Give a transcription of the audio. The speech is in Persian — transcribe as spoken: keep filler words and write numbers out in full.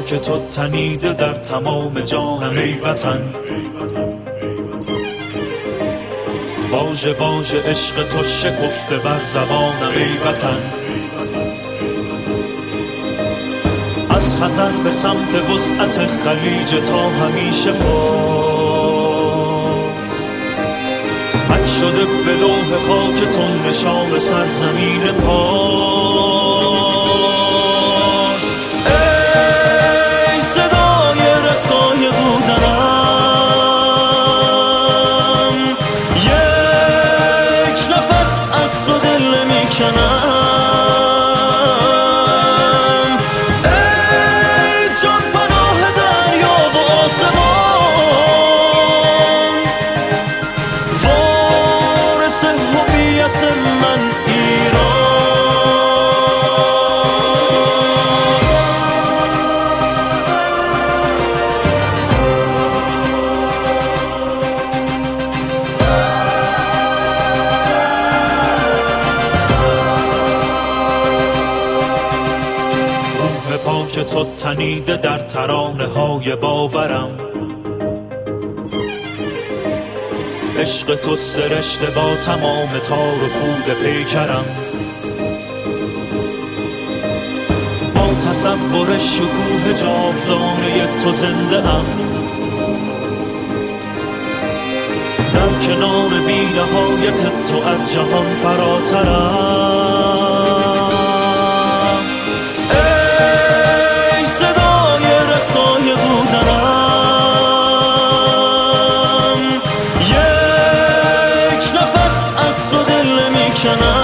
خاک تو تنیده در تمام جانم ای وطن. واژه واژه عشق تو شکفته بر زبانم ای وطن. از خزر به سمت وسعت خلیج تا همیشه فاز، حک شده به لوح خاک تو نشان سرزمین پاس. ای صدای رسای بوزنم، یک نفس از تو دل میکنم. پاک تو تنیده در ترانه های باورم، عشق تو سرشته با تمام تار و پود پیکرم. با تصور شکوه جاودانه تو زنده ام، در کنار بی نهایت تو از جهان فراترم. سایه بوزنم، یک نفس از تو دل میکنم.